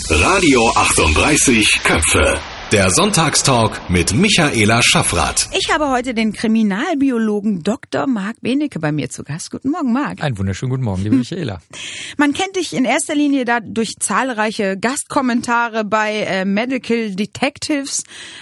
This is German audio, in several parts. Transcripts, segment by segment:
Radio 38 Köpfe. Der Sonntagstalk mit Michaela Schaffrath. Ich habe heute den Kriminalbiologen Dr. Marc Benecke bei mir zu Gast. Guten Morgen, Marc. Einen wunderschönen guten Morgen, liebe Michaela. Man kennt dich in erster Linie da durch zahlreiche Gastkommentare bei Medical Detectives,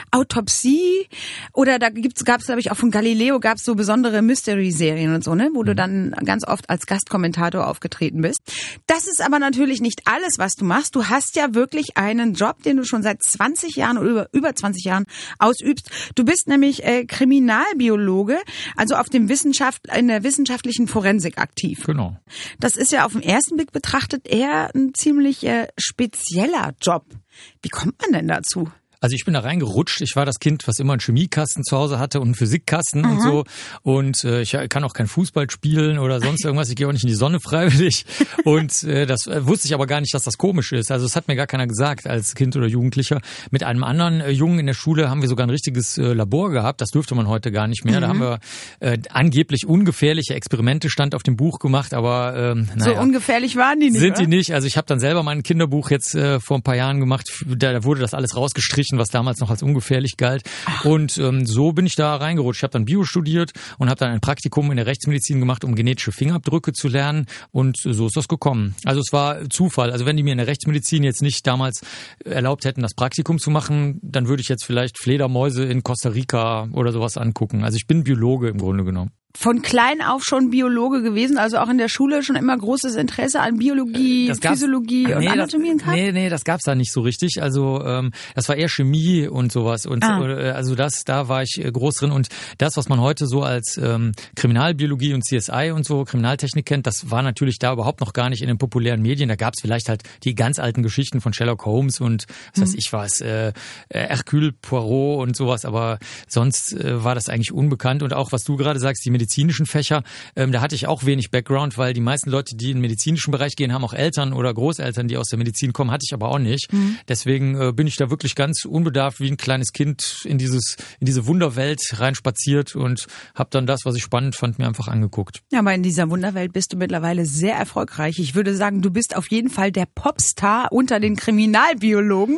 Autopsie oder da gab's glaube ich auch von Galileo gab's so besondere Mystery-Serien und so, ne, wo du dann ganz oft als Gastkommentator aufgetreten bist. Das ist aber natürlich nicht alles, was du machst. Du hast ja wirklich einen Job, den du schon seit 20 Jahren oder über 20 Jahren ausübst. Du bist nämlich Kriminalbiologe, also in der wissenschaftlichen Forensik aktiv. Genau. Das ist ja auf den ersten Blick betrachtet eher ein ziemlich spezieller Job. Wie kommt man denn dazu? Also ich bin da reingerutscht. Ich war das Kind, was immer einen Chemiekasten zu Hause hatte und einen Physikkasten und so. Und ich kann auch kein Fußball spielen oder sonst irgendwas. Ich gehe auch nicht in die Sonne freiwillig. Und das wusste ich aber gar nicht, dass das komisch ist. Also es hat mir gar keiner gesagt als Kind oder Jugendlicher. Mit einem anderen Jungen in der Schule haben wir sogar ein richtiges Labor gehabt. Das dürfte man heute gar nicht mehr. Da haben wir angeblich ungefährliche Experimente, stand auf dem Buch gemacht. Aber so ungefährlich waren die nicht, sind oder? Die nicht. Also ich habe dann selber mein Kinderbuch jetzt vor ein paar Jahren gemacht. Da wurde das alles rausgestrichen, was damals noch als ungefährlich galt. Und so bin ich da reingerutscht. Ich habe dann Bio studiert und habe dann ein Praktikum in der Rechtsmedizin gemacht, um genetische Fingerabdrücke zu lernen. Und so ist das gekommen. Also es war Zufall. Also wenn die mir in der Rechtsmedizin jetzt nicht damals erlaubt hätten, das Praktikum zu machen, dann würde ich jetzt vielleicht Fledermäuse in Costa Rica oder sowas angucken. Also ich bin Biologe im Grunde genommen. Von klein auf schon Biologe gewesen, also auch in der Schule schon immer großes Interesse an Biologie, Physiologie und Anatomie und Kram? Nee, das gab's da nicht so richtig. Also das war eher Chemie und sowas. Und also da war ich groß drin. Und das, was man heute so als Kriminalbiologie und CSI und so, Kriminaltechnik kennt, das war natürlich da überhaupt noch gar nicht in den populären Medien. Da gab's vielleicht halt die ganz alten Geschichten von Sherlock Holmes und was weiß ich was, Hercule Poirot und sowas. Aber sonst war das eigentlich unbekannt. Und auch, was du gerade sagst, die medizinischen Fächer, da hatte ich auch wenig Background, weil die meisten Leute, die in den medizinischen Bereich gehen, haben auch Eltern oder Großeltern, die aus der Medizin kommen, hatte ich aber auch nicht. Deswegen bin ich da wirklich ganz unbedarft wie ein kleines Kind in diese Wunderwelt reinspaziert und habe dann das, was ich spannend fand, mir einfach angeguckt. Ja, aber in dieser Wunderwelt bist du mittlerweile sehr erfolgreich. Ich würde sagen, du bist auf jeden Fall der Popstar unter den Kriminalbiologen.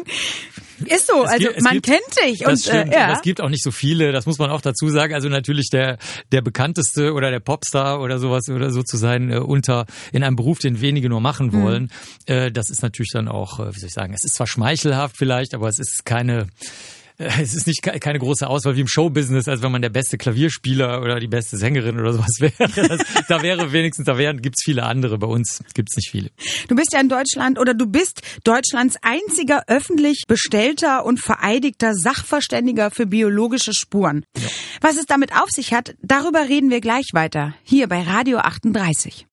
Ist so, man kennt dich. Das stimmt. Es gibt auch nicht so viele, das muss man auch dazu sagen. Also natürlich der bekannteste oder der Popstar oder sowas oder so zu sein in einem Beruf, den wenige nur machen wollen. Das ist natürlich dann auch, wie soll ich sagen, es ist zwar schmeichelhaft vielleicht, aber es ist keine große Auswahl wie im Showbusiness, als wenn man der beste Klavierspieler oder die beste Sängerin oder sowas wäre. Gibt's viele andere. Bei uns gibt's nicht viele. Du bist ja in Deutschland oder du bist Deutschlands einziger öffentlich bestellter und vereidigter Sachverständiger für biologische Spuren. Ja. Was es damit auf sich hat, darüber reden wir gleich weiter. Hier bei Radio 38.